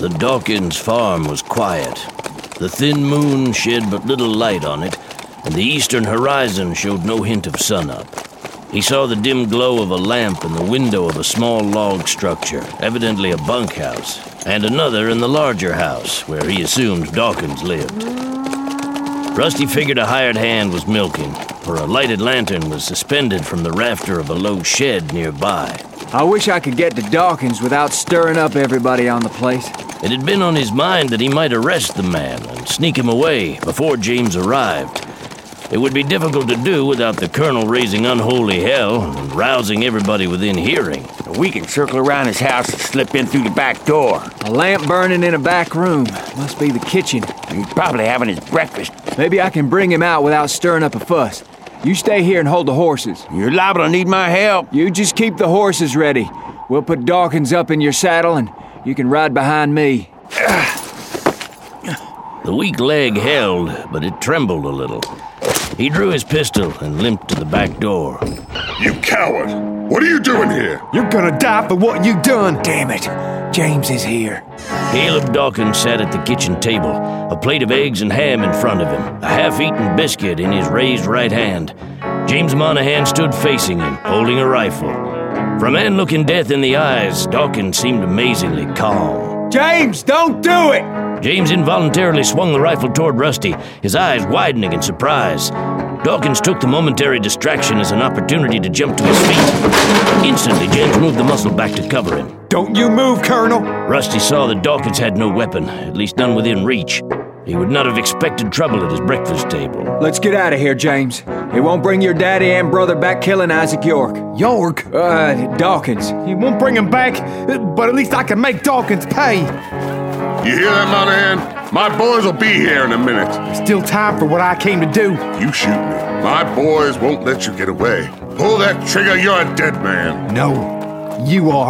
The Dawkins farm was quiet. The thin moon shed but little light on it, and the eastern horizon showed no hint of sunup. He saw the dim glow of a lamp in the window of a small log structure, evidently a bunkhouse, and another in the larger house, where he assumed Dawkins lived. Rusty figured a hired hand was milking, for a lighted lantern was suspended from the rafter of a low shed nearby. I wish I could get to Dawkins without stirring up everybody on the place. It had been on his mind that he might arrest the man and sneak him away before James arrived. It would be difficult to do without the Colonel raising unholy hell and rousing everybody within hearing. We can circle around his house and slip in through the back door. A lamp burning in a back room. Must be the kitchen. He's probably having his breakfast. Maybe I can bring him out without stirring up a fuss. You stay here and hold the horses. You're liable to need my help. You just keep the horses ready. We'll put Dawkins up in your saddle and you can ride behind me. The weak leg held, but it trembled a little. He drew his pistol and limped to the back door. You coward! What are you doing here? You're gonna die for what you done! Damn it! James is here. Caleb Dawkins sat at the kitchen table, a plate of eggs and ham in front of him, a half-eaten biscuit in his raised right hand. James Monaghan stood facing him, holding a rifle. For a man looking death in the eyes, Dawkins seemed amazingly calm. James, don't do it! James involuntarily swung the rifle toward Rusty, his eyes widening in surprise. Dawkins took the momentary distraction as an opportunity to jump to his feet. Instantly, James moved the muscle back to cover him. Don't you move, Colonel! Rusty saw that Dawkins had no weapon, at least none within reach. He would not have expected trouble at his breakfast table. Let's get out of here, James. It won't bring your daddy and brother back killing Isaac York. York? Dawkins. You won't bring him back, but at least I can make Dawkins pay. You hear that, Monahan? My boys will be here in a minute. There's still time for what I came to do. You shoot me. My boys won't let you get away. Pull that trigger, you're a dead man. No, you are.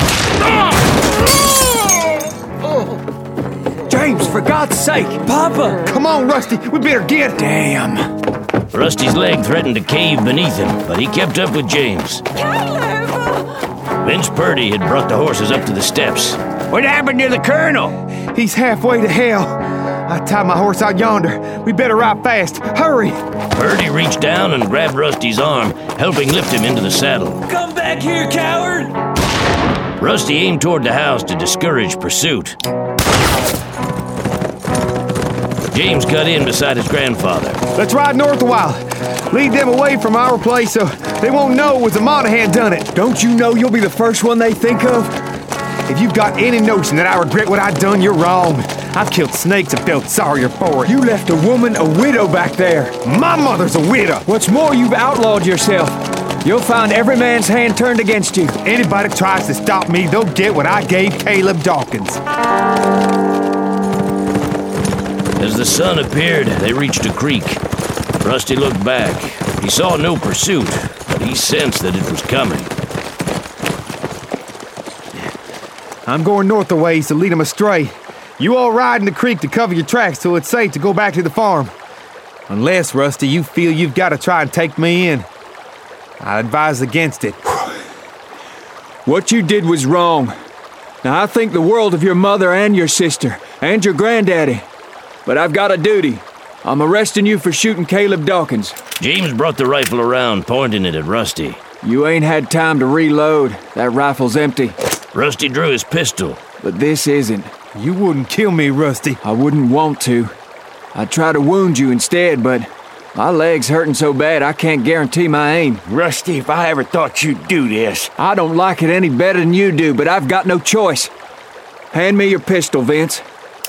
James, for God's sake! Papa! Come on, Rusty, we better get... Damn. Rusty's leg threatened to cave beneath him, but he kept up with James. Caleb! Vince Purdy had brought the horses up to the steps. What happened to the Colonel? He's halfway to hell. I tied my horse out yonder. We better ride fast. Hurry! Purdy reached down and grabbed Rusty's arm, helping lift him into the saddle. Come back here, coward! Rusty aimed toward the house to discourage pursuit. James cut in beside his grandfather. Let's ride north a while. Lead them away from our place so they won't know it was a Monahan done it. Don't you know you'll be the first one they think of? If you've got any notion that I regret what I've done, you're wrong. I've killed snakes and felt sorrier for it. You left a woman a widow back there. My mother's a widow. What's more, you've outlawed yourself. You'll find every man's hand turned against you. Anybody tries to stop me, they'll get what I gave Caleb Dawkins. As the sun appeared, they reached a creek. Rusty looked back. He saw no pursuit, but he sensed that it was coming. I'm going north a ways to lead them astray. You all ride in the creek to cover your tracks till it's safe to go back to the farm. Unless, Rusty, you feel you've got to try and take me in. I advise against it. What you did was wrong. Now, I think the world of your mother and your sister, and your granddaddy. But I've got a duty. I'm arresting you for shooting Caleb Dawkins. James brought the rifle around, pointing it at Rusty. You ain't had time to reload. That rifle's empty. Rusty drew his pistol. But this isn't. You wouldn't kill me, Rusty. I wouldn't want to. I'd try to wound you instead, but my leg's hurting so bad I can't guarantee my aim. Rusty, if I ever thought you'd do this... I don't like it any better than you do, but I've got no choice. Hand me your pistol, Vince.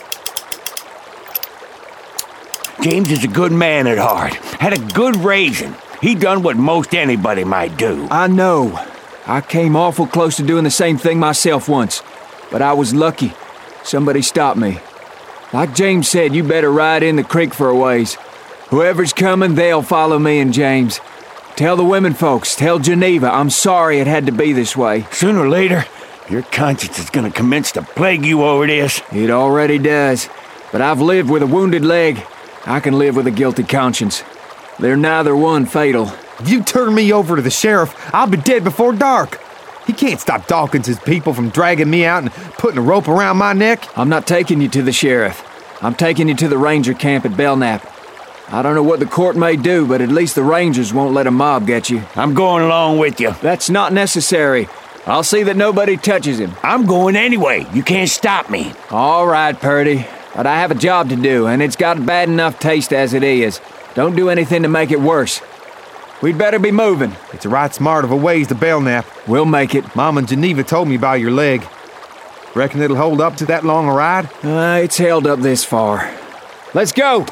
James is a good man at heart. Had a good raising. He done what most anybody might do. I know. I came awful close to doing the same thing myself once. But I was lucky. Somebody stopped me. Like James said, you better ride in the creek for a ways. Whoever's coming, they'll follow me and James. Tell the women folks, tell Geneva, I'm sorry it had to be this way. Sooner or later, your conscience is gonna commence to plague you over this. It already does. But I've lived with a wounded leg. I can live with a guilty conscience. They're neither one fatal. If you turn me over to the sheriff, I'll be dead before dark. He can't stop Dawkins' people from dragging me out and putting a rope around my neck. I'm not taking you to the sheriff. I'm taking you to the ranger camp at Belknap. I don't know what the court may do, but at least the rangers won't let a mob get you. I'm going along with you. That's not necessary. I'll see that nobody touches him. I'm going anyway. You can't stop me. All right, Purdy. But I have a job to do, and it's got bad enough taste as it is. Don't do anything to make it worse. We'd better be moving. It's a right smart of a ways to Belknap. We'll make it. Mom and Geneva told me about your leg. Reckon it'll hold up to that long a ride? It's held up this far. Let's go!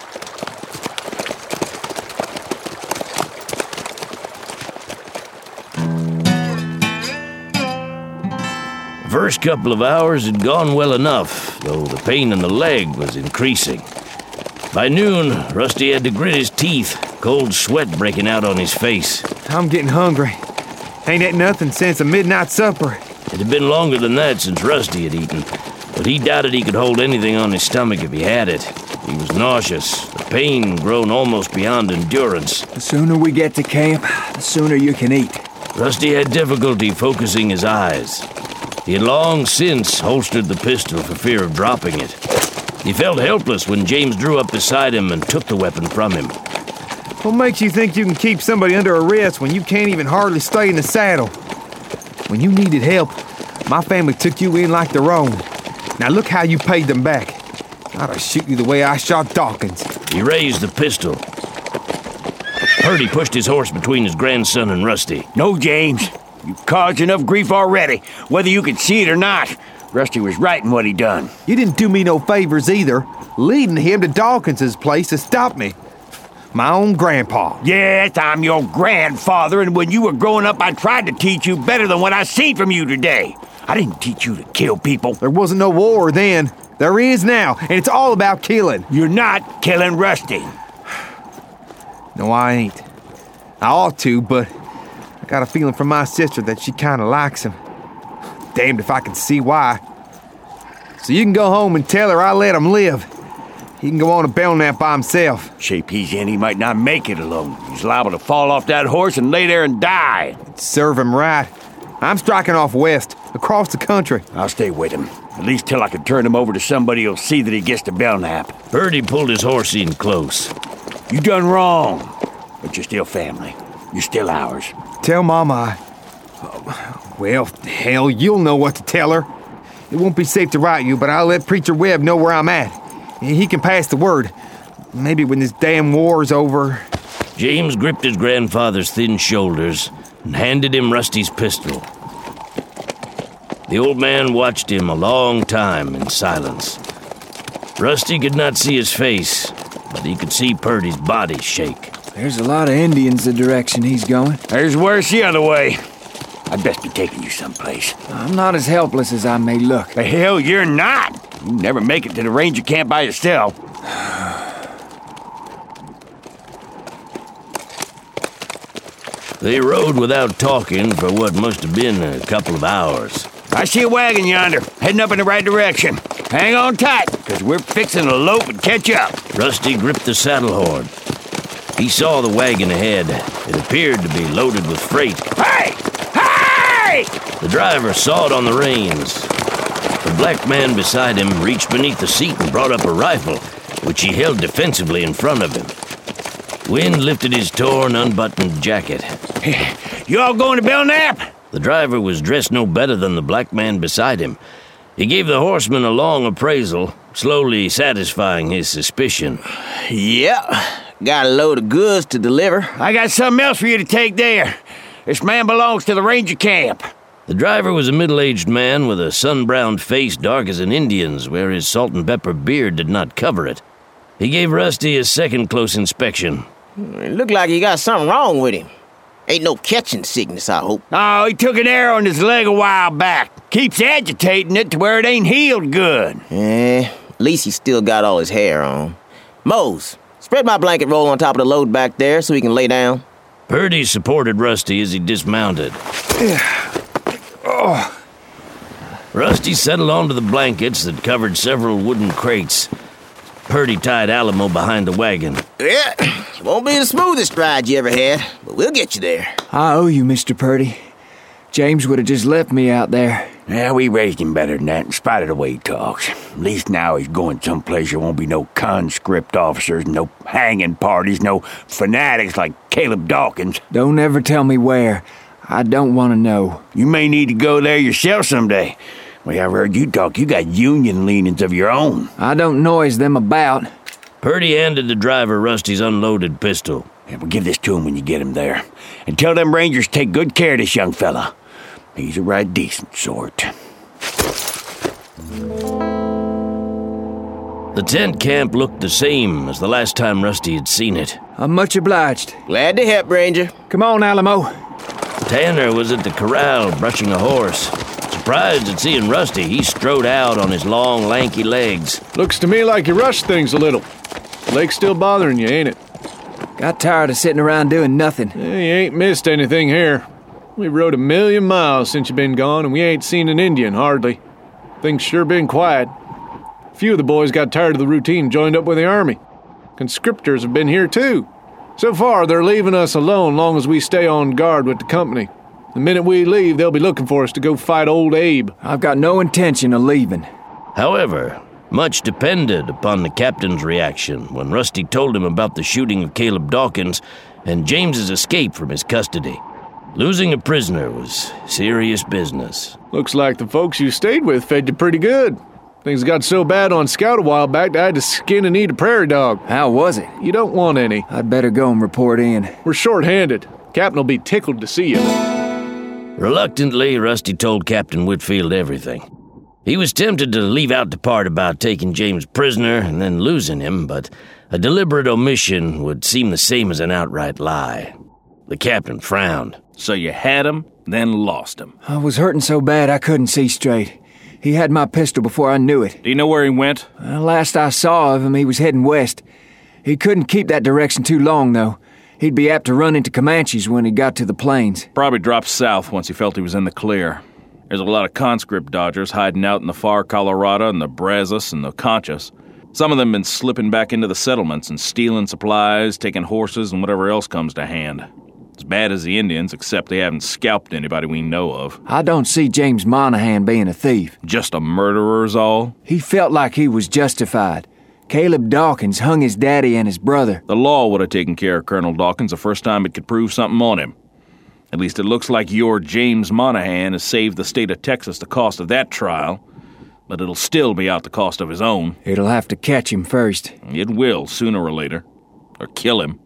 The first couple of hours had gone well enough, though the pain in the leg was increasing. By noon, Rusty had to grit his teeth, cold sweat breaking out on his face. I'm getting hungry. Ain't ate nothing since a midnight supper. It had been longer than that since Rusty had eaten, but he doubted he could hold anything on his stomach if he had it. He was nauseous, the pain grown almost beyond endurance. The sooner we get to camp, the sooner you can eat. Rusty had difficulty focusing his eyes. He had long since holstered the pistol for fear of dropping it. He felt helpless when James drew up beside him and took the weapon from him. What makes you think you can keep somebody under arrest when you can't even hardly stay in the saddle? When you needed help, my family took you in like their own. Now look how you paid them back. I'd shoot you the way I shot Dawkins. He raised the pistol. Purdy pushed his horse between his grandson and Rusty. No, James. You've caused enough grief already, whether you could see it or not. Rusty was right in what he done. You didn't do me no favors either, leading him to Dawkins' place to stop me. My own grandpa. Yes, I'm your grandfather, and when you were growing up, I tried to teach you better than what I seen from you today. I didn't teach you to kill people. There wasn't no war then. There is now, and it's all about killing. You're not killing Rusty. No, I ain't. I ought to, but I got a feeling from my sister that she kind of likes him. Damned if I can see why. So you can go home and tell her I let him live. He can go on to Belknap by himself. Shape he's in, he might not make it alone. He's liable to fall off that horse and lay there and die. Serve him right. I'm striking off west, across the country. I'll stay with him, at least till I can turn him over to somebody who'll see that he gets to Belknap. Purdy pulled his horse in close. You done wrong, but you're still family. You're still ours. Tell Mama well, hell, you'll know what to tell her. It won't be safe to write you, but I'll let Preacher Webb know where I'm at. He can pass the word. Maybe when this damn war's over. James gripped his grandfather's thin shoulders and handed him Rusty's pistol. The old man watched him a long time in silence. Rusty could not see his face, but he could see Purdy's body shake. There's a lot of Indians the direction he's going. There's worse the other way. I'd best be taking you someplace. I'm not as helpless as I may look. The hell you're not! You never make it to the ranger camp by yourself. They rode without talking for what must have been a couple of hours. I see a wagon yonder, heading up in the right direction. Hang on tight, because we're fixing to lope and catch up. Rusty gripped the saddle horn. He saw the wagon ahead. It appeared to be loaded with freight. Hey! Hey! The driver sawed on the reins. The black man beside him reached beneath the seat and brought up a rifle, which he held defensively in front of him. Wind lifted his torn, unbuttoned jacket. You all going to Belknap? The driver was dressed no better than the black man beside him. He gave the horseman a long appraisal, slowly satisfying his suspicion. Yep. Got a load of goods to deliver. I got something else for you to take there. This man belongs to the ranger camp. The driver was a middle-aged man with a sun-browned face dark as an Indian's, where his salt-and-pepper beard did not cover it. He gave Rusty a second close inspection. It looked like he got something wrong with him. Ain't no catching sickness, I hope. Oh, he took an arrow in his leg a while back. Keeps agitating it to where it ain't healed good. At least he still got all his hair on. Mose, spread my blanket roll on top of the load back there so he can lay down. Purdy supported Rusty as he dismounted. Rusty settled onto the blankets that covered several wooden crates. Purdy tied Alamo behind the wagon. Yeah, it won't be the smoothest ride you ever had, but we'll get you there. I owe you, Mr. Purdy. James would have just left me out there. Yeah, we raised him better than that, in spite of the way he talks. At least now he's going someplace there won't be no conscript officers, no hanging parties, no fanatics like Caleb Dawkins. Don't ever tell me where. I don't want to know. You may need to go there yourself someday. Well, I've heard you talk. You got Union leanings of your own. I don't noise them about. Purdy handed the driver Rusty's unloaded pistol. Yeah, well, give this to him when you get him there. And tell them Rangers to take good care of this young fella. He's a right decent sort. The tent camp looked the same as the last time Rusty had seen it. I'm much obliged. Glad to help, Ranger. Come on, Alamo. Tanner was at the corral brushing a horse. Surprised at seeing Rusty, he strode out on his long, lanky legs. Looks to me like you rushed things a little. The lake's still bothering you, ain't it? Got tired of sitting around doing nothing. You ain't missed anything here. We rode 1,000,000 miles since you been gone, and we ain't seen an Indian, hardly. Things sure been quiet. A few of the boys got tired of the routine and joined up with the army. Conscriptors have been here, too. So far, they're leaving us alone long as we stay on guard with the company. The minute we leave, they'll be looking for us to go fight old Abe. I've got no intention of leaving. However, much depended upon the captain's reaction when Rusty told him about the shooting of Caleb Dawkins and James's escape from his custody. Losing a prisoner was serious business. Looks like the folks you stayed with fed you pretty good. Things got so bad on Scout a while back that I had to skin and eat a prairie dog. How was it? You don't want any. I'd better go and report in. We're short-handed. Captain will be tickled to see you. Reluctantly, Rusty told Captain Whitfield everything. He was tempted to leave out the part about taking James prisoner and then losing him, but a deliberate omission would seem the same as an outright lie. The captain frowned. So you had him, then lost him. I was hurting so bad I couldn't see straight. He had my pistol before I knew it. Do you know where he went? Last I saw of him, he was heading west. He couldn't keep that direction too long, though. He'd be apt to run into Comanches when he got to the plains. Probably dropped south once he felt he was in the clear. There's a lot of conscript dodgers hiding out in the far Colorado and the Brazos and the Conchas. Some of them been slipping back into the settlements and stealing supplies, taking horses, and whatever else comes to hand. As bad as the Indians, except they haven't scalped anybody we know of. I don't see James Monahan being a thief. Just a murderer is all? He felt like he was justified. Caleb Dawkins hung his daddy and his brother. The law would have taken care of Colonel Dawkins the first time it could prove something on him. At least it looks like your James Monahan has saved the state of Texas the cost of that trial, but it'll still be out the cost of his own. It'll have to catch him first. It will, sooner or later. Or kill him.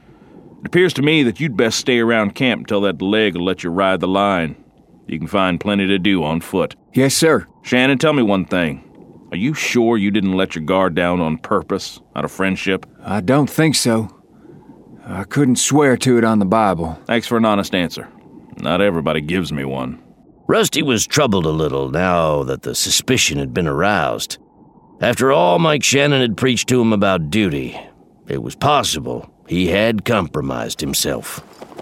It appears to me that you'd best stay around camp until that leg will let you ride the line. You can find plenty to do on foot. Yes, sir. Shannon, tell me one thing. Are you sure you didn't let your guard down on purpose, out of friendship? I don't think so. I couldn't swear to it on the Bible. Thanks for an honest answer. Not everybody gives me one. Rusty was troubled a little now that the suspicion had been aroused. After all Mike Shannon had preached to him about duty, it was possible he had compromised himself.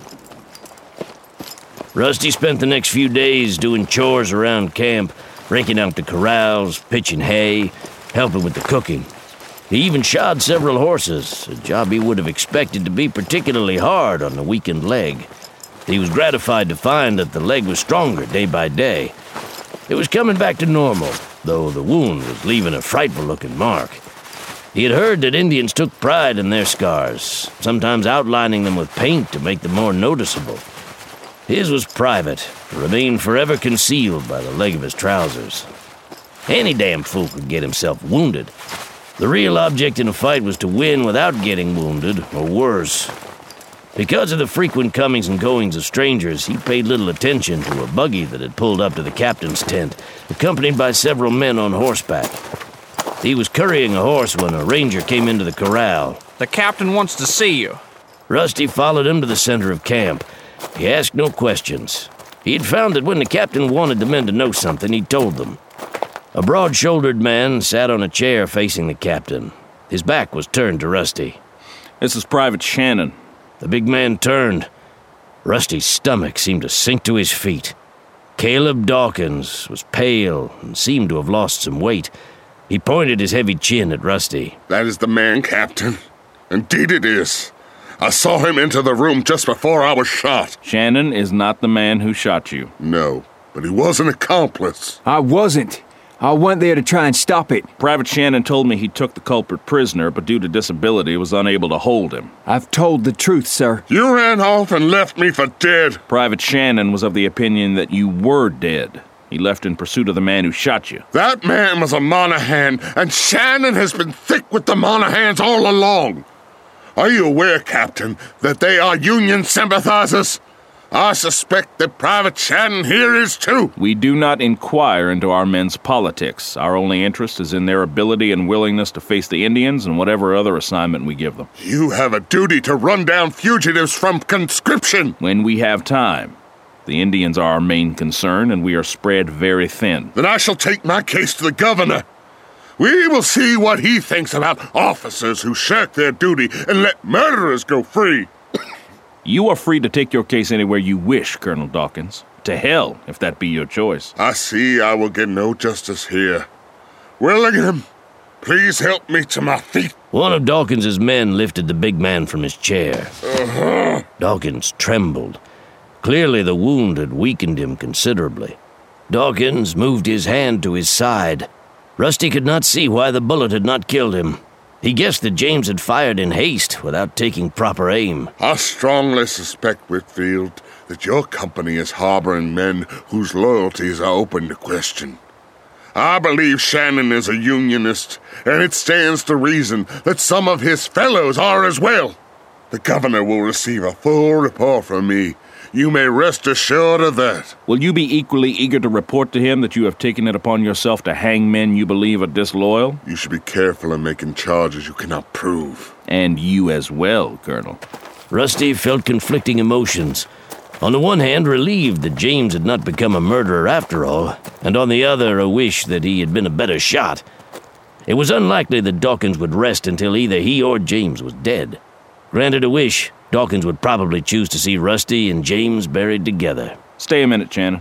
Rusty spent the next few days doing chores around camp, raking out the corrals, pitching hay, helping with the cooking. He even shod several horses, a job he would have expected to be particularly hard on the weakened leg. He was gratified to find that the leg was stronger day by day. It was coming back to normal, though the wound was leaving a frightful-looking mark. He had heard that Indians took pride in their scars, sometimes outlining them with paint to make them more noticeable. His was private, to remain forever concealed by the leg of his trousers. Any damn fool could get himself wounded. The real object in a fight was to win without getting wounded, or worse. Because of the frequent comings and goings of strangers, he paid little attention to a buggy that had pulled up to the captain's tent, accompanied by several men on horseback. He was currying a horse when a ranger came into the corral. The captain wants to see you. Rusty followed him to the center of camp. He asked no questions. He had found that when the captain wanted the men to know something, he told them. A broad-shouldered man sat on a chair facing the captain. His back was turned to Rusty. This is Private Shannon. The big man turned. Rusty's stomach seemed to sink to his feet. Caleb Dawkins was pale and seemed to have lost some weight. He pointed his heavy chin at Rusty. That is the man, Captain. Indeed it is. I saw him enter the room just before I was shot. Shannon is not the man who shot you. No, but he was an accomplice. I wasn't. I went there to try and stop it. Private Shannon told me he took the culprit prisoner, but due to disability was unable to hold him. I've told the truth, sir. You ran off and left me for dead. Private Shannon was of the opinion that you were dead. He left in pursuit of the man who shot you. That man was a Monahan, and Shannon has been thick with the Monahans all along. Are you aware, Captain, that they are Union sympathizers? I suspect that Private Shannon here is too. We do not inquire into our men's politics. Our only interest is in their ability and willingness to face the Indians and whatever other assignment we give them. You have a duty to run down fugitives from conscription. When we have time. The Indians are our main concern, and we are spread very thin. Then I shall take my case to the governor. We will see what he thinks about officers who shirk their duty and let murderers go free. You are free to take your case anywhere you wish, Colonel Dawkins. To hell, if that be your choice. I see I will get no justice here. Willingham, please help me to my feet. One of Dawkins's men lifted the big man from his chair. Dawkins trembled. Clearly the wound had weakened him considerably. Dawkins moved his hand to his side. Rusty could not see why the bullet had not killed him. He guessed that James had fired in haste without taking proper aim. I strongly suspect, Whitfield, that your company is harboring men whose loyalties are open to question. I believe Shannon is a Unionist, and it stands to reason that some of his fellows are as well. The governor will receive a full report from me. You may rest assured of that. Will you be equally eager to report to him that you have taken it upon yourself to hang men you believe are disloyal? You should be careful in making charges you cannot prove. And you as well, Colonel. Rusty felt conflicting emotions. On the one hand, relieved that James had not become a murderer after all, and on the other, a wish that he had been a better shot. It was unlikely that Dawkins would rest until either he or James was dead. Granted a wish, Dawkins would probably choose to see Rusty and James buried together. Stay a minute, Shannon.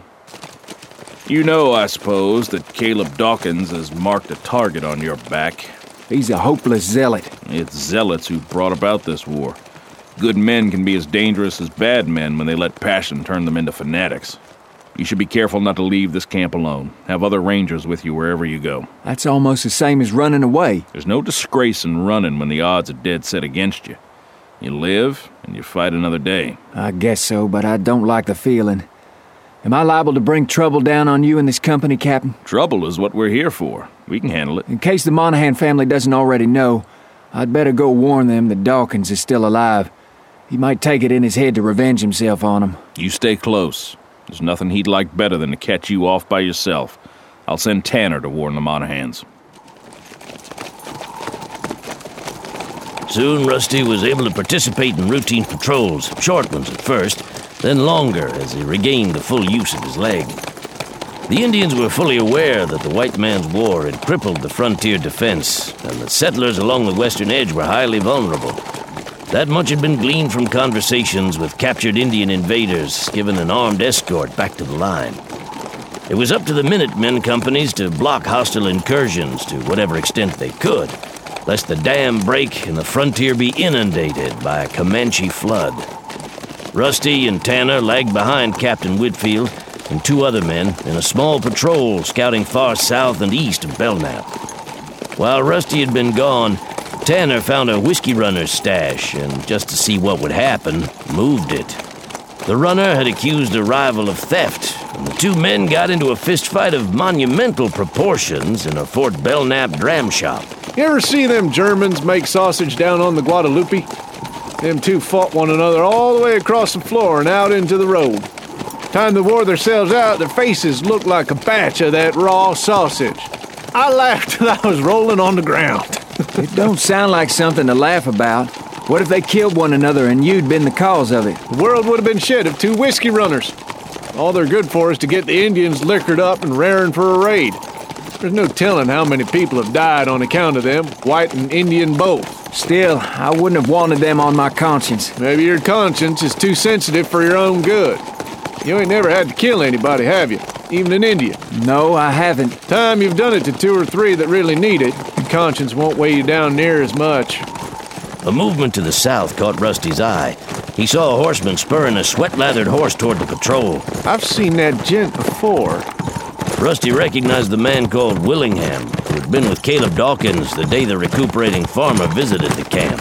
You know, I suppose, that Caleb Dawkins has marked a target on your back. He's a hopeless zealot. It's zealots who brought about this war. Good men can be as dangerous as bad men when they let passion turn them into fanatics. You should be careful not to leave this camp alone. Have other rangers with you wherever you go. That's almost the same as running away. There's no disgrace in running when the odds are dead set against you. You live, and you fight another day. I guess so, but I don't like the feeling. Am I liable to bring trouble down on you and this company, Captain? Trouble is what we're here for. We can handle it. In case the Monahan family doesn't already know, I'd better go warn them that Dawkins is still alive. He might take it in his head to revenge himself on them. You stay close. There's nothing he'd like better than to catch you off by yourself. I'll send Tanner to warn the Monahans. Soon Rusty was able to participate in routine patrols, short ones at first, then longer as he regained the full use of his leg. The Indians were fully aware that the white man's war had crippled the frontier defense, and that settlers along the western edge were highly vulnerable. That much had been gleaned from conversations with captured Indian invaders, given an armed escort back to the line. It was up to the Minutemen companies to block hostile incursions to whatever extent they could, lest the dam break and the frontier be inundated by a Comanche flood. Rusty and Tanner lagged behind Captain Whitfield and two other men in a small patrol scouting far south and east of Belknap. While Rusty had been gone, Tanner found a whiskey runner's stash and, just to see what would happen, moved it. The runner had accused a rival of theft, and the two men got into a fistfight of monumental proportions in a Fort Belknap dram shop. You ever see them Germans make sausage down on the Guadalupe? Them two fought one another all the way across the floor and out into the road. Time they wore themselves out, their faces looked like a batch of that raw sausage. I laughed till I was rolling on the ground. It don't sound like something to laugh about. What if they killed one another and you'd been the cause of it? The world would have been shit of two whiskey runners. All they're good for is to get the Indians liquored up and raring for a raid. There's no telling how many people have died on account of them, white and Indian both. Still, I wouldn't have wanted them on my conscience. Maybe your conscience is too sensitive for your own good. You ain't never had to kill anybody, have you? Even an Indian? No, I haven't. Time you've done it to two or three that really need it, your conscience won't weigh you down near as much. A movement to the south caught Rusty's eye. He saw a horseman spurring a sweat-lathered horse toward the patrol. I've seen that gent before. Rusty recognized the man called Willingham, who had been with Caleb Dawkins the day the recuperating farmer visited the camp.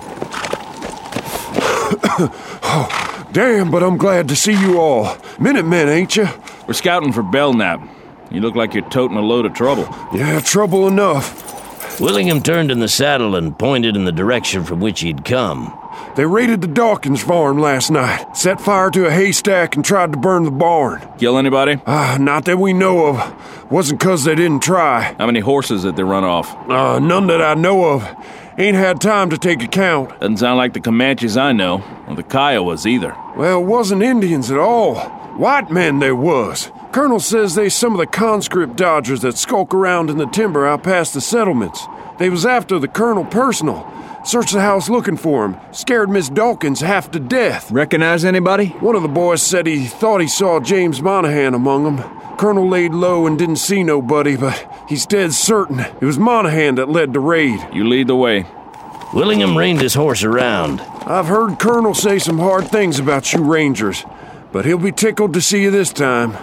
Damn, but I'm glad to see you all. Minutemen, ain't you? We're scouting for Belknap. You look like you're toting a load of trouble. Yeah, trouble enough. Willingham turned in the saddle and pointed in the direction from which he'd come. They raided the Dawkins farm last night, set fire to a haystack and tried to burn the barn. Kill anybody? Not that we know of. Wasn't 'cause they didn't try. How many horses did they run off? None that I know of. Ain't had time to take account. Doesn't sound like the Comanches I know, or the Kiowas either. Well, it wasn't Indians at all. White men there was. Colonel says they some of the conscript dodgers that skulk around in the timber out past the settlements. They was after the colonel personal. Searched the house looking for him. Scared Miss Dawkins half to death. Recognize anybody? One of the boys said he thought he saw James Monahan among them. Colonel laid low and didn't see nobody, but he's dead certain it was Monahan that led the raid. You lead the way. Willingham reined his horse around. I've heard Colonel say some hard things about you Rangers, but he'll be tickled to see you this time.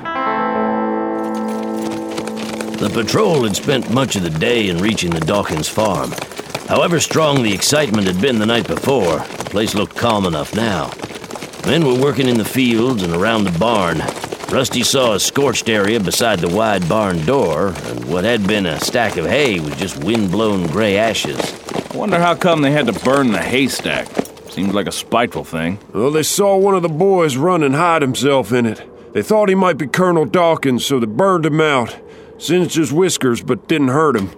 The patrol had spent much of the day in reaching the Dawkins farm. However strong the excitement had been the night before, the place looked calm enough now. Men were working in the fields and around the barn. Rusty saw a scorched area beside the wide barn door, and what had been a stack of hay was just wind-blown gray ashes. I wonder how come they had to burn the haystack. Seems like a spiteful thing. Well, they saw one of the boys run and hide himself in it. They thought he might be Colonel Dawkins, so they burned him out. Singed his whiskers, but didn't hurt him.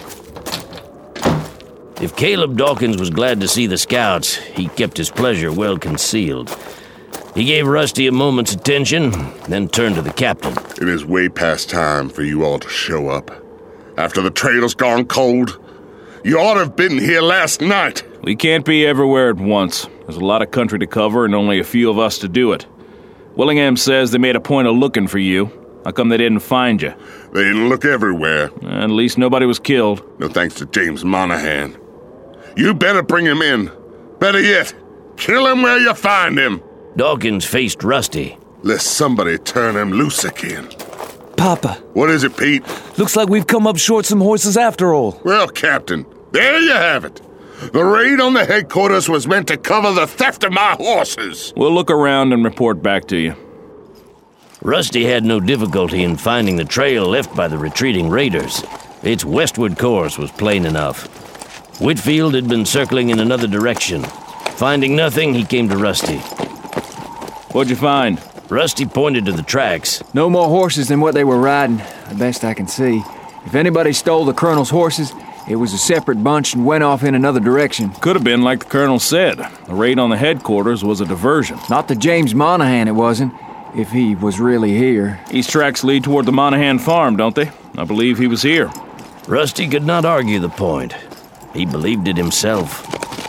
If Caleb Dawkins was glad to see the scouts, he kept his pleasure well concealed. He gave Rusty a moment's attention, then turned to the captain. It is way past time for you all to show up. After the trail's gone cold, you ought to have been here last night. We can't be everywhere at once. There's a lot of country to cover and only a few of us to do it. Willingham says they made a point of looking for you. How come they didn't find you? They didn't look everywhere. At least nobody was killed. No thanks to James Monahan. You better bring him in. Better yet, kill him where you find him. Dawkins faced Rusty. Let somebody turn him loose again. Papa. What is it, Pete? Looks like we've come up short some horses after all. Well, Captain, there you have it. The raid on the headquarters was meant to cover the theft of my horses. We'll look around and report back to you. Rusty had no difficulty in finding the trail left by the retreating raiders. Its westward course was plain enough. Whitfield had been circling in another direction. Finding nothing, he came to Rusty. What'd you find? Rusty pointed to the tracks. No more horses than what they were riding, the best I can see. If anybody stole the colonel's horses, it was a separate bunch and went off in another direction. Could have been like the colonel said. The raid on the headquarters was a diversion. Not to James Monahan, it wasn't. If he was really here. These tracks lead toward the Monahan farm, don't they? I believe he was here. Rusty could not argue the point. He believed it himself.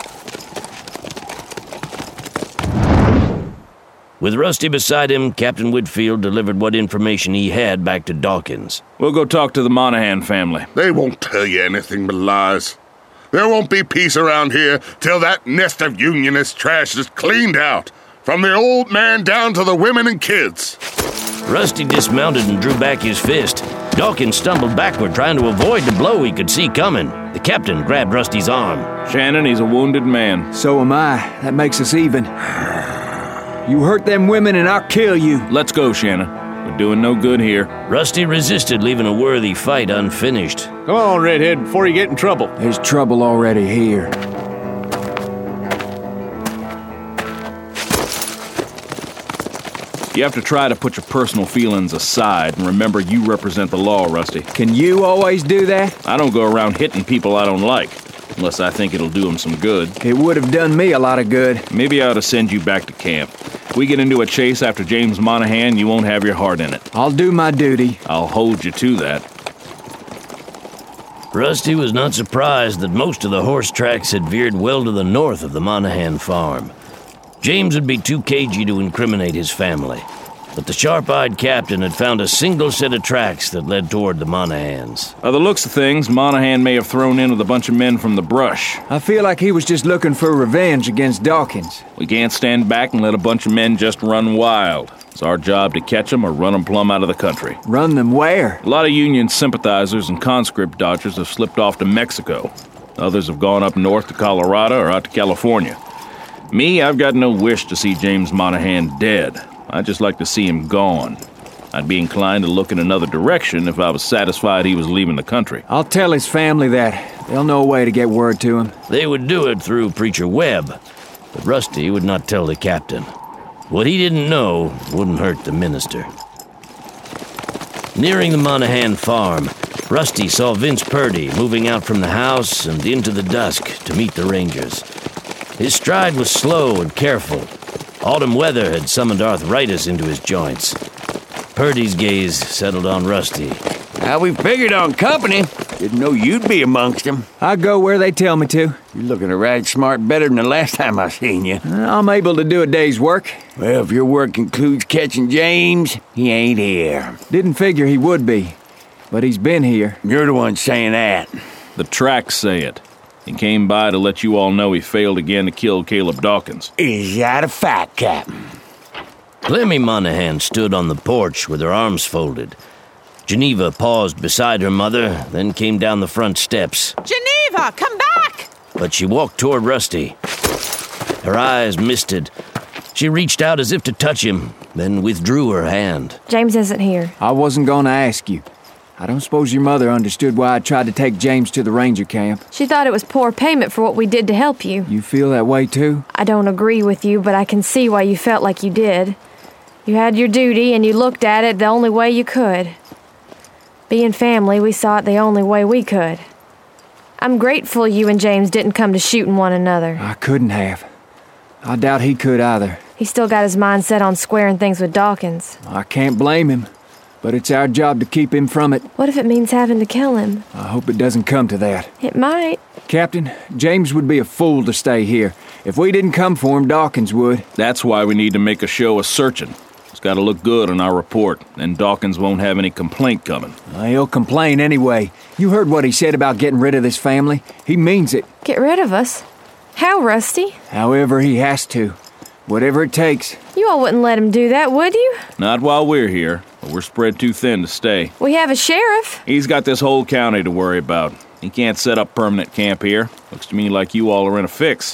With Rusty beside him, Captain Whitfield delivered what information he had back to Dawkins. We'll go talk to the Monahan family. They won't tell you anything but lies. There won't be peace around here till that nest of Unionist trash is cleaned out. From the old man down to the women and kids. Rusty dismounted and drew back his fist. Dawkins stumbled backward, trying to avoid the blow he could see coming. The captain grabbed Rusty's arm. Shannon, he's a wounded man. So am I. That makes us even. You hurt them women and I'll kill you. Let's go, Shannon. We're doing no good here. Rusty resisted, leaving a worthy fight unfinished. Come on, Redhead, before you get in trouble. There's trouble already here. You have to try to put your personal feelings aside and remember you represent the law, Rusty. Can you always do that? I don't go around hitting people I don't like, unless I think it'll do them some good. It would have done me a lot of good. Maybe I ought to send you back to camp. If we get into a chase after James Monahan, you won't have your heart in it. I'll do my duty. I'll hold you to that. Rusty was not surprised that most of the horse tracks had veered well to the north of the Monahan farm. James would be too cagey to incriminate his family. but the sharp-eyed captain had found a single set of tracks that led toward the Monahans. By the looks of things, Monahan may have thrown in with a bunch of men from the brush. I feel like he was just looking for revenge against Dawkins. We can't stand back and let a bunch of men just run wild. It's our job to catch them or run them plumb out of the country. Run them where? A lot of Union sympathizers and conscript dodgers have slipped off to Mexico. Others have gone up north to Colorado or out to California. Me, I've got no wish to see James Monahan dead. I'd just like to see him gone. I'd be inclined to look in another direction if I was satisfied he was leaving the country. I'll tell his family that. They'll know a way to get word to him. They would do it through Preacher Webb, but Rusty would not tell the captain. What he didn't know wouldn't hurt the minister. Nearing the Monahan farm, Rusty saw Vince Purdy moving out from the house and into the dusk to meet the Rangers. His stride was slow and careful. Autumn weather had summoned arthritis into his joints. Purdy's gaze settled on Rusty. We figured on company. Didn't know you'd be amongst them. I go where they tell me to. You're looking a rag smart better than the last time I seen you. I'm able to do a day's work. Well, if your work includes catching James, he ain't here. Didn't figure he would be, but he's been here. You're the one saying that. The tracks say it. He came by to let you all know he failed again to kill Caleb Dawkins. Is that a fact, Captain? Clemmy Monahan stood on the porch with her arms folded. Geneva paused beside her mother, then came down the front steps. Geneva, come back! But she walked toward Rusty. Her eyes misted. She reached out as if to touch him, then withdrew her hand. James isn't here. I wasn't going to ask you. I don't suppose your mother understood why I tried to take James to the ranger camp. She thought it was poor payment for what we did to help you. You feel that way too? I don't agree with you, but I can see why you felt like you did. You had your duty and you looked at it the only way you could. Being family, we saw it the only way we could. I'm grateful you and James didn't come to shooting one another. I couldn't have. I doubt he could either. He still got his mind set on squaring things with Dawkins. I can't blame him. But it's our job to keep him from it. What if it means having to kill him? I hope it doesn't come to that. It might. Captain, James would be a fool to stay here. If we didn't come for him, Dawkins would. That's why we need to make a show of searching. It's got to look good on our report, and Dawkins won't have any complaint coming. He'll complain anyway. You heard what he said about getting rid of this family. He means it. Get rid of us? How, Rusty? However he has to. Whatever it takes. You all wouldn't let him do that, would you? Not while we're here, but we're spread too thin to stay. We have a sheriff. He's got this whole county to worry about. He can't set up permanent camp here. Looks to me like you all are in a fix.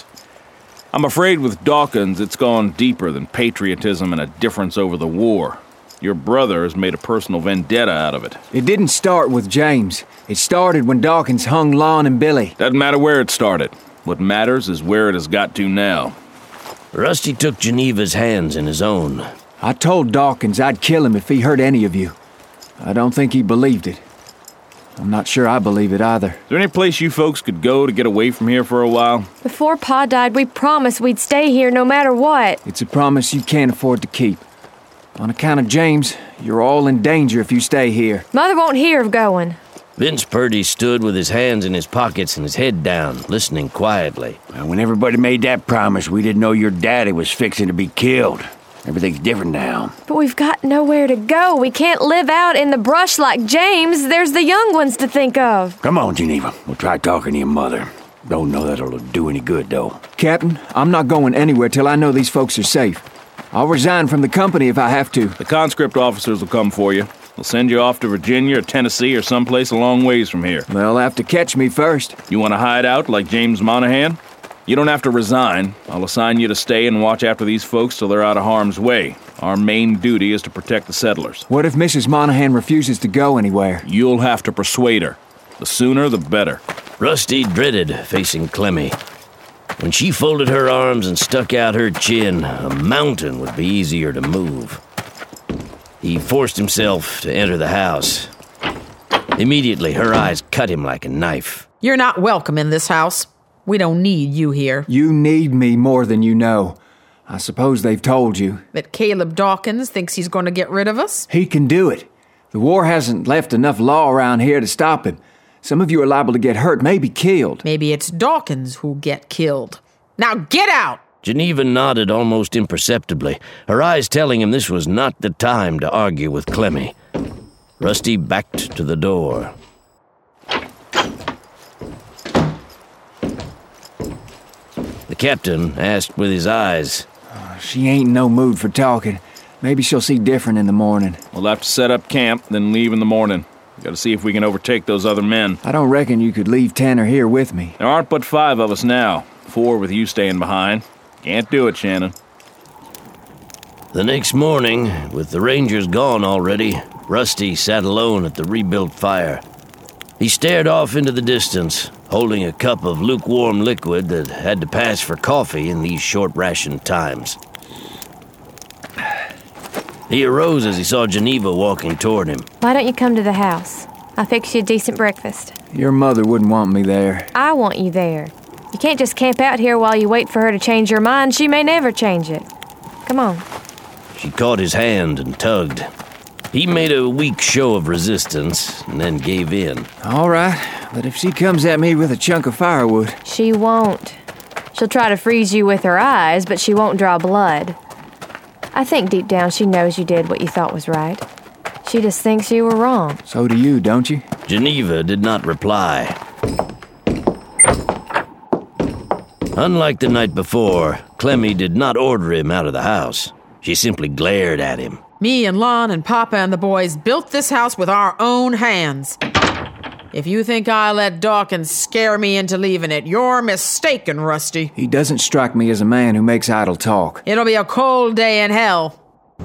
I'm afraid with Dawkins, it's gone deeper than patriotism and a difference over the war. Your brother has made a personal vendetta out of it. It didn't start with James. It started when Dawkins hung Lon and Billy. Doesn't matter where it started. What matters is where it has got to now. Rusty took Geneva's hands in his own. I told Dawkins I'd kill him if he hurt any of you. I don't think he believed it. I'm not sure I believe it either. Is there any place you folks could go to get away from here for a while? Before Pa died, we promised we'd stay here no matter what. It's a promise you can't afford to keep. On account of James, you're all in danger if you stay here. Mother won't hear of going. Vince Purdy stood with his hands in his pockets and his head down, listening quietly. Well, when everybody made that promise, we didn't know your daddy was fixing to be killed. Everything's different now. But we've got nowhere to go. We can't live out in the brush like James. There's the young ones to think of. Come on, Geneva. We'll try talking to your mother. Don't know that'll do any good, though. Captain, I'm not going anywhere till I know these folks are safe. I'll resign from the company if I have to. The conscript officers will come for you. They'll send you off to Virginia or Tennessee or someplace a long ways from here. They'll have to catch me first. You want to hide out like James Monahan? You don't have to resign. I'll assign you to stay and watch after these folks till they're out of harm's way. Our main duty is to protect the settlers. What if Mrs. Monahan refuses to go anywhere? You'll have to persuade her. The sooner, the better. Rusty dreaded facing Clemmy. When she folded her arms and stuck out her chin, a mountain would be easier to move. He forced himself to enter the house. Immediately, her eyes cut him like a knife. You're not welcome in this house. We don't need you here. You need me more than you know. I suppose they've told you. That Caleb Dawkins thinks he's going to get rid of us? He can do it. The war hasn't left enough law around here to stop him. Some of you are liable to get hurt, maybe killed. Maybe it's Dawkins who'll get killed. Now get out! Geneva nodded almost imperceptibly, her eyes telling him this was not the time to argue with Clemmy. Rusty backed to the door. The captain asked with his eyes, She ain't in no mood for talking. Maybe she'll see different in the morning. We'll have to set up camp, then leave in the morning. Gotta see if we can overtake those other men. I don't reckon you could leave Tanner here with me. There aren't but 5 of us now, 4 with you staying behind. Can't do it, Shannon. The next morning, with the Rangers gone already, Rusty sat alone at the rebuilt fire. He stared off into the distance, holding a cup of lukewarm liquid that had to pass for coffee in these short-rationed times. He arose as he saw Geneva walking toward him. Why don't you come to the house? I'll fix you a decent breakfast. Your mother wouldn't want me there. I want you there. You can't just camp out here while you wait for her to change her mind. She may never change it. Come on. She caught his hand and tugged. He made a weak show of resistance and then gave in. All right, but if she comes at me with a chunk of firewood... She won't. She'll try to freeze you with her eyes, but she won't draw blood. I think deep down she knows you did what you thought was right. She just thinks you were wrong. So do you, don't you? Geneva did not reply. Unlike the night before, Clemmy did not order him out of the house. She simply glared at him. Me and Lon and Papa and the boys built this house with our own hands. If you think I let Dawkins scare me into leaving it, you're mistaken, Rusty. He doesn't strike me as a man who makes idle talk. It'll be a cold day in hell.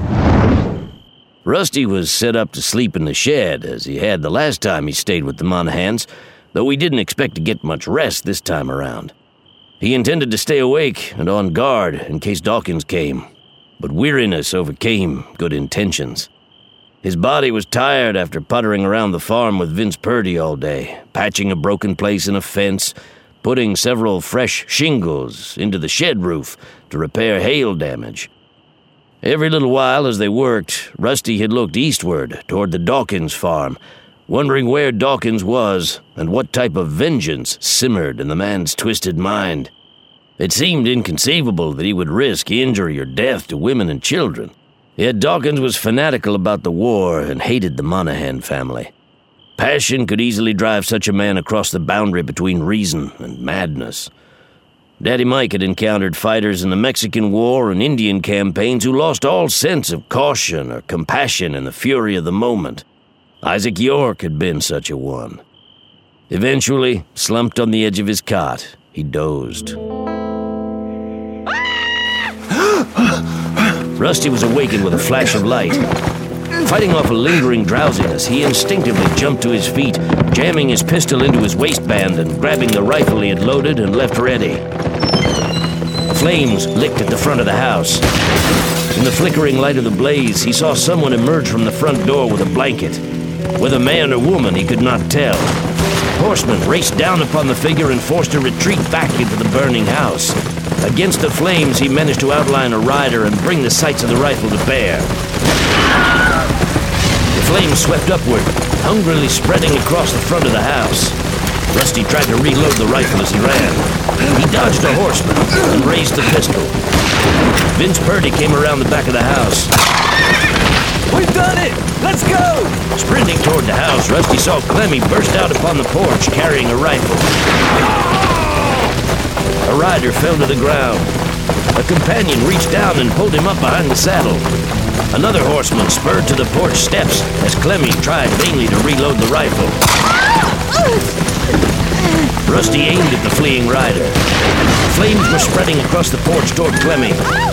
Rusty was set up to sleep in the shed, as he had the last time he stayed with the Monahans, though he didn't expect to get much rest this time around. He intended to stay awake and on guard in case Dawkins came, but weariness overcame good intentions. His body was tired after puttering around the farm with Vince Purdy all day, patching a broken place in a fence, putting several fresh shingles into the shed roof to repair hail damage. Every little while as they worked, Rusty had looked eastward toward the Dawkins farm, wondering where Dawkins was and what type of vengeance simmered in the man's twisted mind. It seemed inconceivable that he would risk injury or death to women and children. Yet Dawkins was fanatical about the war and hated the Monahan family. Passion could easily drive such a man across the boundary between reason and madness. Daddy Mike had encountered fighters in the Mexican War and Indian campaigns who lost all sense of caution or compassion in the fury of the moment. Isaac York had been such a one. Eventually, slumped on the edge of his cot, he dozed. Rusty was awakened with a flash of light. Fighting off a lingering drowsiness, he instinctively jumped to his feet, jamming his pistol into his waistband and grabbing the rifle he had loaded and left ready. Flames licked at the front of the house. In the flickering light of the blaze, he saw someone emerge from the front door with a blanket. Whether man or woman, he could not tell. Horsemen raced down upon the figure and forced a retreat back into the burning house. Against the flames, he managed to outline a rider and bring the sights of the rifle to bear. The flames swept upward, hungrily spreading across the front of the house. Rusty tried to reload the rifle as he ran. He dodged a horseman and raised the pistol. Vince Purdy came around the back of the house. We've done it! Let's go! Sprinting toward the house, Rusty saw Clemmy burst out upon the porch carrying a rifle. A rider fell to the ground. A companion reached down and pulled him up behind the saddle. Another horseman spurred to the porch steps as Clemmy tried vainly to reload the rifle. Rusty aimed at the fleeing rider. Flames were spreading across the porch toward Clemmy.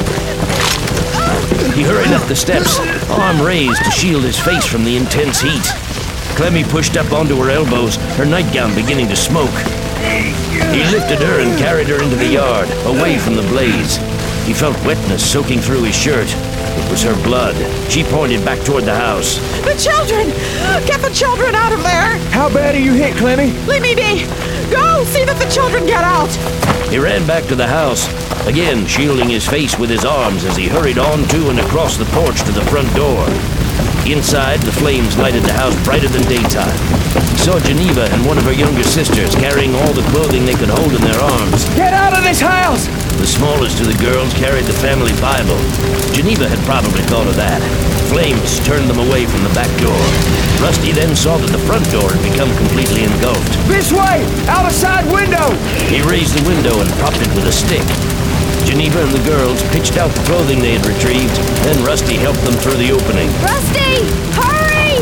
He hurried up the steps, arm raised to shield his face from the intense heat. Clemmy pushed up onto her elbows, her nightgown beginning to smoke. He lifted her and carried her into the yard, away from the blaze. He felt wetness soaking through his shirt. It was her blood. She pointed back toward the house. The children! Get the children out of there! How bad are you hit, Clemmy? Leave me be! Go! See that the children get out! He ran back to the house, again shielding his face with his arms as he hurried on to and across the porch to the front door. Inside, the flames lighted the house brighter than daytime. saw Geneva and one of her younger sisters carrying all the clothing they could hold in their arms. Get out of this house! The smallest of the girls carried the family Bible. Geneva had probably thought of that. Flames turned them away from the back door. Rusty then saw that the front door had become completely engulfed. This way! Out a side window! He raised the window and propped it with a stick. Geneva and the girls pitched out the clothing they had retrieved, then Rusty helped them through the opening. Rusty! Hurry!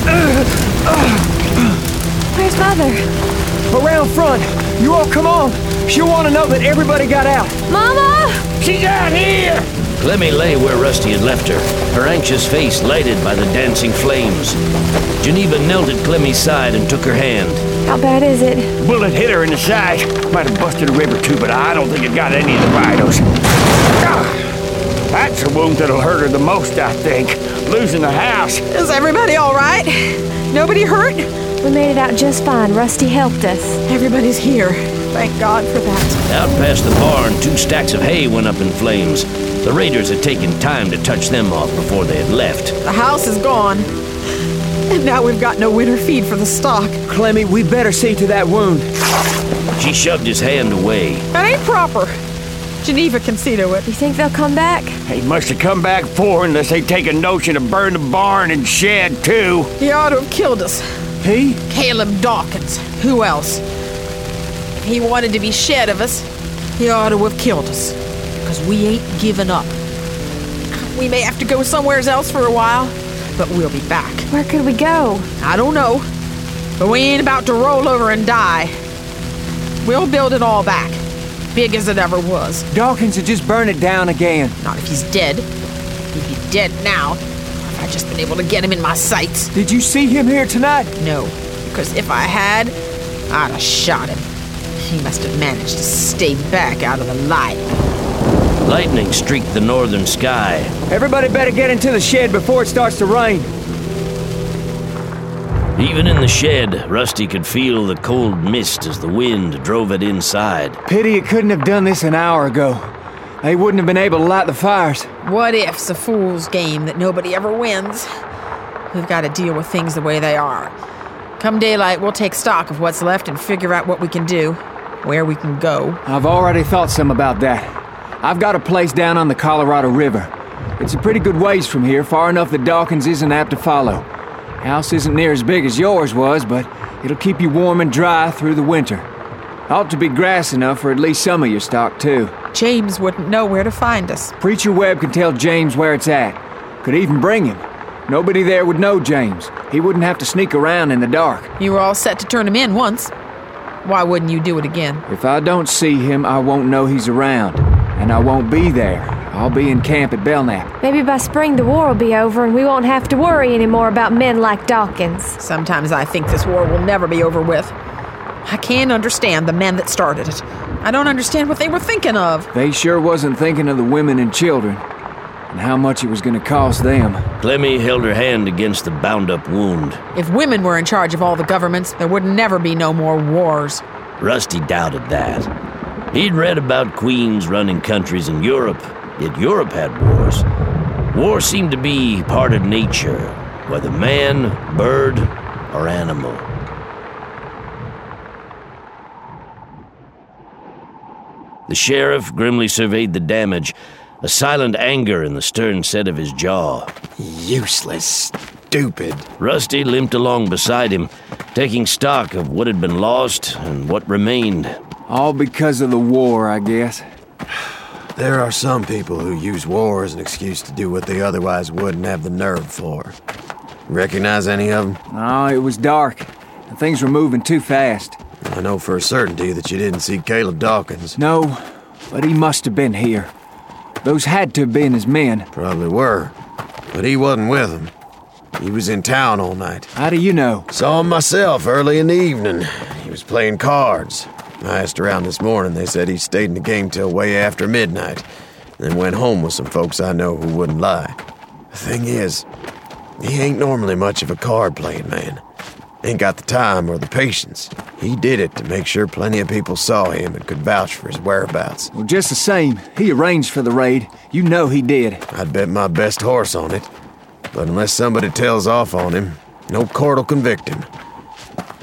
Where's Mother? Around front. You all come on. She'll want to know that everybody got out. Mama! She's out here! Clemmy lay where Rusty had left her, her anxious face lighted by the dancing flames. Geneva knelt at Clemmy's side and took her hand. How bad is it? Bullet hit her in the side. Might have busted a rib or two, but I don't think it got any of the vitals. That's the wound that'll hurt her the most, I think. Losing the house. Is everybody all right? Nobody hurt? We made it out just fine. Rusty helped us. Everybody's here. Thank God for that. Out past the barn, 2 stacks of hay went up in flames. The raiders had taken time to touch them off before they had left. The house is gone. And now we've got no winter feed for the stock. Clemmy, we better see to that wound. She shoved his hand away. That ain't proper. Geneva can see to it. You think they'll come back? They must have come back for unless they take a notion to burn the barn and shed, too. He ought to have killed us. He? Caleb Dawkins. Who else? If he wanted to be shed of us, he ought to have killed us. Because we ain't giving up. We may have to go somewhere else for a while, but we'll be back. Where could we go? I don't know. But we ain't about to roll over and die. We'll build it all back. Big as it ever was. Dawkins would just burn it down again. Not if he's dead. He'd be dead now. If I'd just been able to get him in my sights. Did you see him here tonight? No, because if I had, I'd have shot him. He must have managed to stay back out of the light. Lightning streaked the northern sky. Everybody better get into the shed before it starts to rain. Even in the shed, Rusty could feel the cold mist as the wind drove it inside. Pity it couldn't have done this an hour ago. They wouldn't have been able to light the fires. What if's a fool's game that nobody ever wins? We've got to deal with things the way they are. Come daylight, we'll take stock of what's left and figure out what we can do, where we can go. I've already thought some about that. I've got a place down on the Colorado River. It's a pretty good ways from here, far enough that Dawkins isn't apt to follow. House isn't near as big as yours was, but it'll keep you warm and dry through the winter. Ought to be grass enough for at least some of your stock, too. James wouldn't know where to find us. Preacher Webb can tell James where it's at. Could even bring him. Nobody there would know James. He wouldn't have to sneak around in the dark. You were all set to turn him in once. Why wouldn't you do it again? If I don't see him, I won't know he's around. And I won't be there. I'll be in camp at Belknap. Maybe by spring the war will be over and we won't have to worry anymore about men like Dawkins. Sometimes I think this war will never be over with. I can't understand the men that started it. I don't understand what they were thinking of. They sure wasn't thinking of the women and children, and how much it was going to cost them. Clemmy held her hand against the bound-up wound. If women were in charge of all the governments, there would never be no more wars. Rusty doubted that. He'd read about queens running countries in Europe, yet Europe had wars. War seemed to be part of nature, whether man, bird, or animal. The sheriff grimly surveyed the damage, a silent anger in the stern set of his jaw. Useless. Stupid. Rusty limped along beside him, taking stock of what had been lost and what remained. All because of the war, I guess. There are some people who use war as an excuse to do what they otherwise wouldn't have the nerve for. Recognize any of them? No, it was dark, and things were moving too fast. I know for a certainty that you didn't see Caleb Dawkins. No, but he must have been here. Those had to have been his men. Probably were, but he wasn't with them. He was in town all night. How do you know? Saw him myself early in the evening. He was playing cards. I asked around this morning. They said he stayed in the game till way after midnight, then went home with some folks I know who wouldn't lie. The thing is, he ain't normally much of a card-playing man. Ain't got the time or the patience. He did it to make sure plenty of people saw him and could vouch for his whereabouts. Well, just the same, he arranged for the raid. You know he did. I'd bet my best horse on it. But unless somebody tells off on him, no court'll convict him.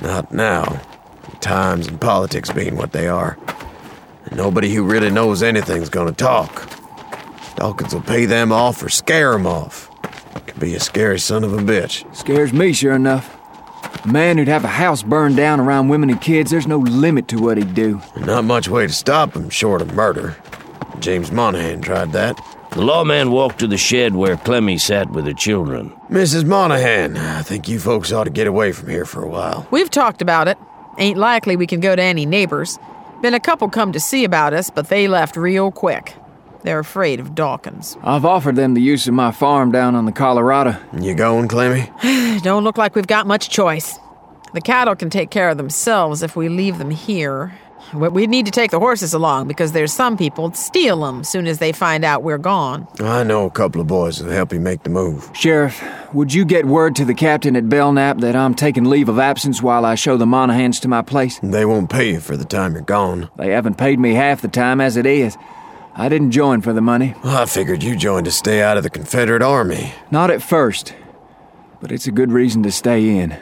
Not now. Times and politics being what they are. And nobody who really knows anything's gonna talk. Dawkins will pay them off or scare them off. Could be a scary son of a bitch. Scares me, sure enough. A man who'd have a house burned down around women and kids, there's no limit to what he'd do. And not much way to stop him short of murder. James Monahan tried that. The lawman walked to the shed where Clemmy sat with her children. Mrs. Monahan, I think you folks ought to get away from here for a while. We've talked about it. Ain't likely we can go to any neighbors. Been a couple come to see about us, but they left real quick. They're afraid of Dawkins. I've offered them the use of my farm down on the Colorado. You going, Clemmy? Don't look like we've got much choice. The cattle can take care of themselves if we leave them here. We need to take the horses along because there's some people that steal them soon as they find out we're gone. I know a couple of boys that'll help you make the move. Sheriff, would you get word to the captain at Belknap that I'm taking leave of absence while I show the Monahans to my place? They won't pay you for the time you're gone. They haven't paid me half the time as it is. I didn't join for the money. Well, I figured you joined to stay out of the Confederate Army. Not at first, but it's a good reason to stay in.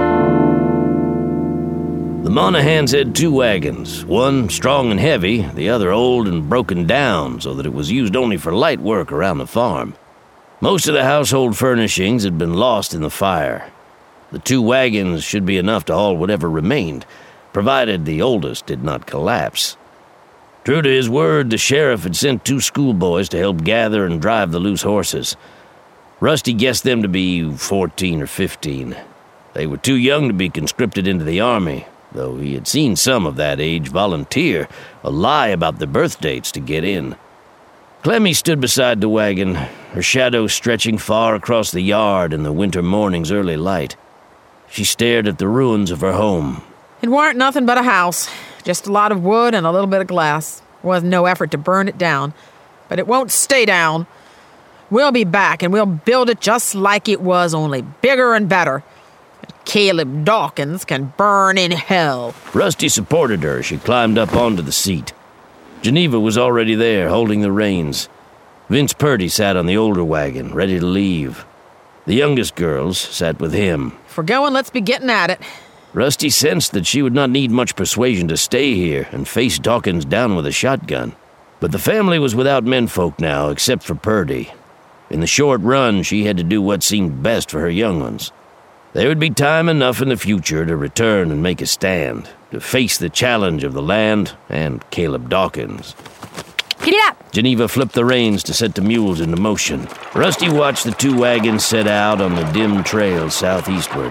The Monahans had 2 wagons, one strong and heavy, the other old and broken down so that it was used only for light work around the farm. Most of the household furnishings had been lost in the fire. The 2 wagons should be enough to haul whatever remained, provided the oldest did not collapse. True to his word, the sheriff had sent 2 schoolboys to help gather and drive the loose horses. Rusty guessed them to be 14 or 15. They were too young to be conscripted into the army, though he had seen some of that age volunteer or lie about the birth dates to get in. Clemmy stood beside the wagon, her shadow stretching far across the yard in the winter morning's early light. She stared at the ruins of her home. It weren't nothing but a house. Just a lot of wood and a little bit of glass. Wasn't no effort to burn it down. But it won't stay down. We'll be back and we'll build it just like it was, only bigger and better. Caleb Dawkins can burn in hell. Rusty supported her as she climbed up onto the seat. Geneva was already there, holding the reins. Vince Purdy sat on the older wagon, ready to leave. The youngest girls sat with him. If we're going, let's be getting at it. Rusty sensed that she would not need much persuasion to stay here and face Dawkins down with a shotgun. But the family was without menfolk now, except for Purdy. In the short run, she had to do what seemed best for her young ones. There would be time enough in the future to return and make a stand, to face the challenge of the land and Caleb Dawkins. Giddy up! Geneva flipped the reins to set the mules into motion. Rusty watched the 2 wagons set out on the dim trail southeastward.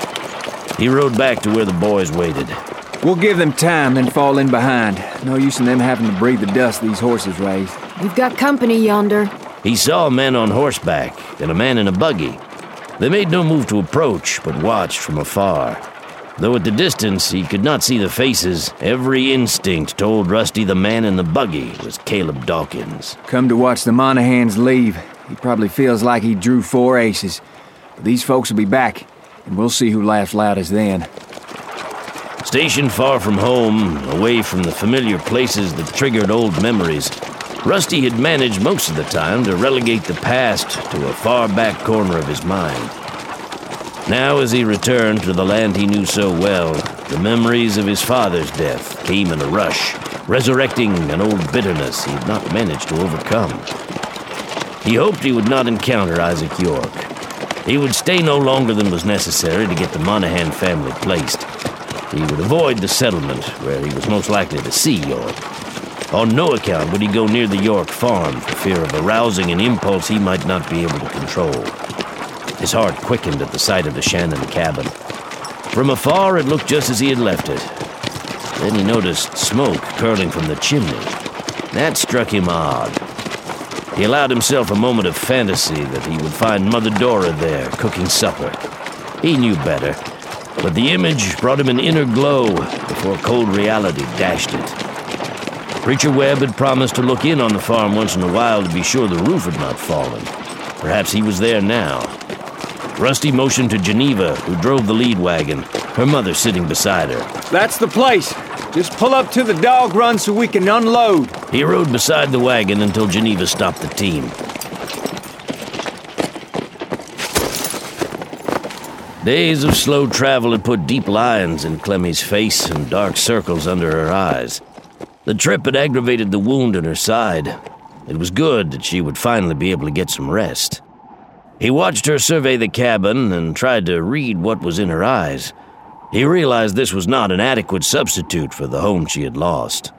He rode back to where the boys waited. We'll give them time, then fall in behind. No use in them having to breathe the dust these horses raise. We've got company yonder. He saw men on horseback and a man in a buggy. They made no move to approach, but watched from afar. Though at the distance he could not see the faces, every instinct told Rusty the man in the buggy was Caleb Dawkins. Come to watch the Monahans leave. He probably feels like he drew 4 aces. But these folks will be back, and we'll see who laughs loudest then. Stationed far from home, away from the familiar places that triggered old memories, Rusty had managed most of the time to relegate the past to a far back corner of his mind. Now, as he returned to the land he knew so well, the memories of his father's death came in a rush, resurrecting an old bitterness he had not managed to overcome. He hoped he would not encounter Isaac York. He would stay no longer than was necessary to get the Monahan family placed. He would avoid the settlement where he was most likely to see York. On no account would he go near the York farm for fear of arousing an impulse he might not be able to control. His heart quickened at the sight of the Shannon cabin. From afar, it looked just as he had left it. Then he noticed smoke curling from the chimney. That struck him odd. He allowed himself a moment of fantasy that he would find Mother Dora there cooking supper. He knew better, but the image brought him an inner glow before cold reality dashed it. Preacher Webb had promised to look in on the farm once in a while to be sure the roof had not fallen. Perhaps he was there now. Rusty motioned to Geneva, who drove the lead wagon, her mother sitting beside her. That's the place. Just pull up to the dog run so we can unload. He rode beside the wagon until Geneva stopped the team. Days of slow travel had put deep lines in Clemmie's face and dark circles under her eyes. The trip had aggravated the wound in her side. It was good that she would finally be able to get some rest. He watched her survey the cabin and tried to read what was in her eyes. He realized this was not an adequate substitute for the home she had lost.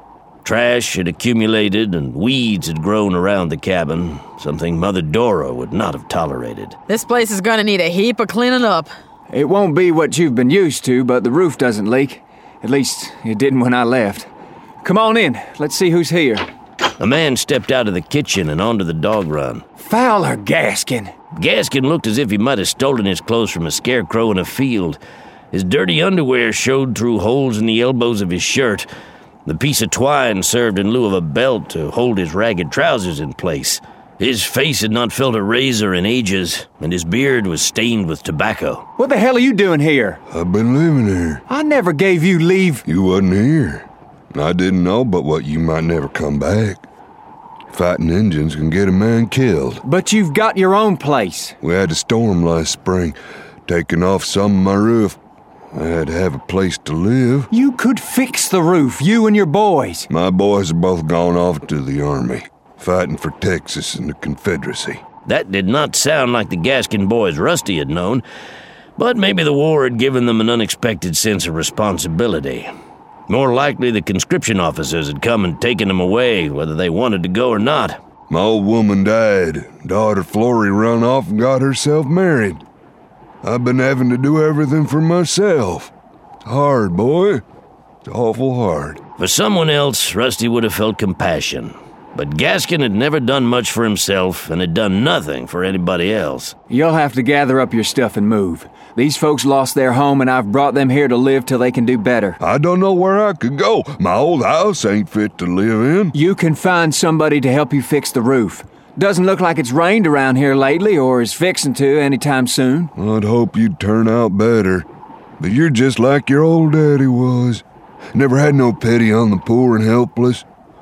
Trash had accumulated and weeds had grown around the cabin, something Mother Dora would not have tolerated. This place is gonna need a heap of cleaning up. It won't be what you've been used to, but the roof doesn't leak. At least, it didn't when I left. Come on in. Let's see who's here. A man stepped out of the kitchen and onto the dog run. Fowler Gaskin. Gaskin looked as if he might have stolen his clothes from a scarecrow in a field. His dirty underwear showed through holes in the elbows of his shirt. The piece of twine served in lieu of a belt to hold his ragged trousers in place. His face had not felt a razor in ages, and his beard was stained with tobacco. What the hell are you doing here? I've been living here. I never gave you leave. You wasn't here. I didn't know but what you might never come back. Fighting Indians can get a man killed. But you've got your own place. We had a storm last spring, taking off some of my roof. I had to have a place to live. You could fix the roof, you and your boys. My boys are both gone off to the Army, fighting for Texas and the Confederacy. That did not sound like the Gaskin boys Rusty had known, but maybe the war had given them an unexpected sense of responsibility. More likely the conscription officers had come and taken them away, whether they wanted to go or not. My old woman died. Daughter Flory run off and got herself married. I've been having to do everything for myself. It's hard, boy. It's awful hard. For someone else, Rusty would have felt compassion. But Gaskin had never done much for himself and had done nothing for anybody else. You'll have to gather up your stuff and move. These folks lost their home and I've brought them here to live till they can do better. I don't know where I could go. My old house ain't fit to live in. You can find somebody to help you fix the roof. Doesn't look like it's rained around here lately or is fixing to anytime soon. I'd hope you'd turn out better. But you're just like your old daddy was. Never had no pity on the poor and helpless.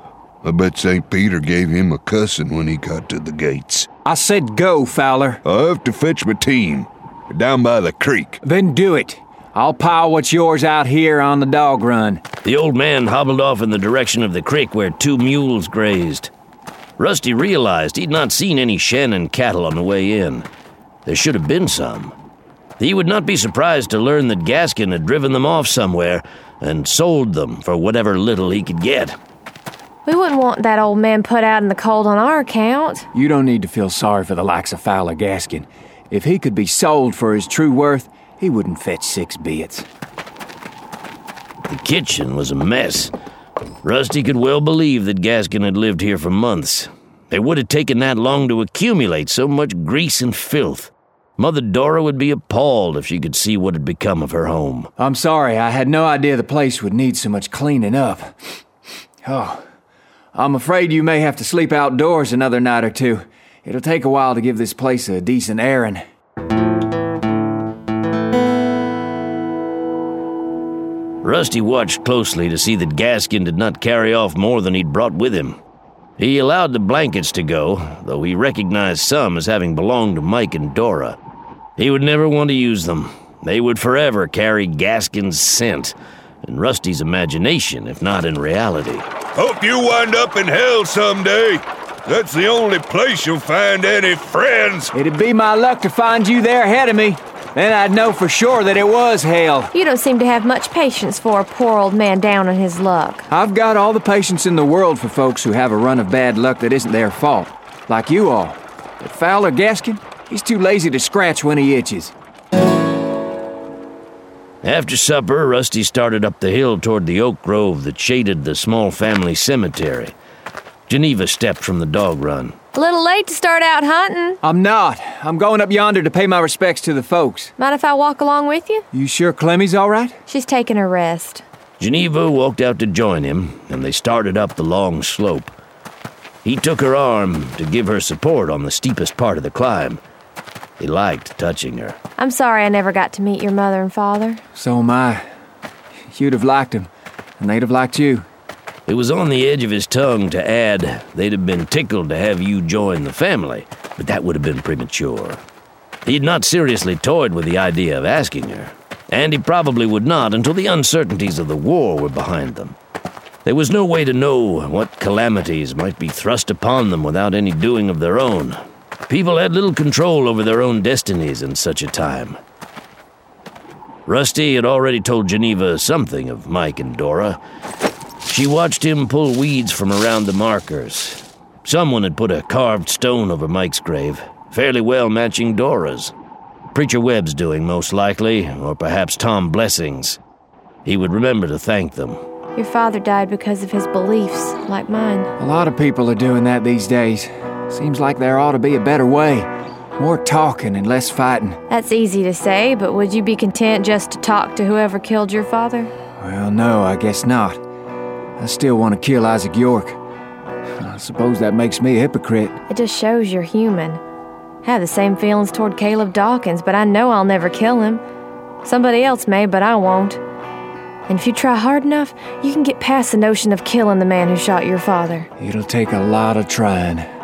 I bet St. Peter gave him a cussing when he got to the gates. I said go, Fowler. I have to fetch my team. We're down by the creek. Then do it. I'll pile what's yours out here on the dog run. The old man hobbled off in the direction of the creek where 2 mules grazed. Rusty realized he'd not seen any Shannon cattle on the way in. There should have been some. He would not be surprised to learn that Gaskin had driven them off somewhere and sold them for whatever little he could get. We wouldn't want that old man put out in the cold on our account. You don't need to feel sorry for the likes of Fowler Gaskin. If he could be sold for his true worth, he wouldn't fetch 6 bits. The kitchen was a mess. Rusty could well believe that Gaskin had lived here for months. It would have taken that long to accumulate so much grease and filth. Mother Dora would be appalled if she could see what had become of her home. I'm sorry, I had no idea the place would need so much cleaning up. Oh, I'm afraid you may have to sleep outdoors another night or two. It'll take a while to give this place a decent airing. Rusty watched closely to see that Gaskin did not carry off more than he'd brought with him. He allowed the blankets to go, though he recognized some as having belonged to Mike and Dora. He would never want to use them. They would forever carry Gaskin's scent, in Rusty's imagination, if not in reality. Hope you wind up in hell someday. That's the only place you'll find any friends. It'd be my luck to find you there ahead of me. Then I'd know for sure that it was hell. You don't seem to have much patience for a poor old man down on his luck. I've got all the patience in the world for folks who have a run of bad luck that isn't their fault, like you all. But Fowler Gaskin, he's too lazy to scratch when he itches. After supper, Rusty started up the hill toward the oak grove that shaded the small family cemetery. Geneva stepped from the dog run. A little late to start out hunting. I'm not. I'm going up yonder to pay my respects to the folks. Mind if I walk along with you? You sure Clemmie's all right? She's taking a rest. Geneva walked out to join him, and they started up the long slope. He took her arm to give her support on the steepest part of the climb. He liked touching her. I'm sorry I never got to meet your mother and father. So am I. You'd have liked them, and they'd have liked you. It was on the edge of his tongue to add they'd have been tickled to have you join the family, but that would have been premature. He'd not seriously toyed with the idea of asking her, and he probably would not until the uncertainties of the war were behind them. There was no way to know what calamities might be thrust upon them without any doing of their own. People had little control over their own destinies in such a time. Rusty had already told Geneva something of Mike and Dora. She watched him pull weeds from around the markers. Someone had put a carved stone over Mike's grave, fairly well matching Dora's. Preacher Webb's doing, most likely, or perhaps Tom Blessing's. He would remember to thank them. Your father died because of his beliefs, like mine. A lot of people are doing that these days. Seems like there ought to be a better way. More talking and less fighting. That's easy to say, but would you be content just to talk to whoever killed your father? Well, no, I guess not. I still want to kill Isaac York. I suppose that makes me a hypocrite. It just shows you're human. I have the same feelings toward Caleb Dawkins, but I know I'll never kill him. Somebody else may, but I won't. And if you try hard enough, you can get past the notion of killing the man who shot your father. It'll take a lot of trying.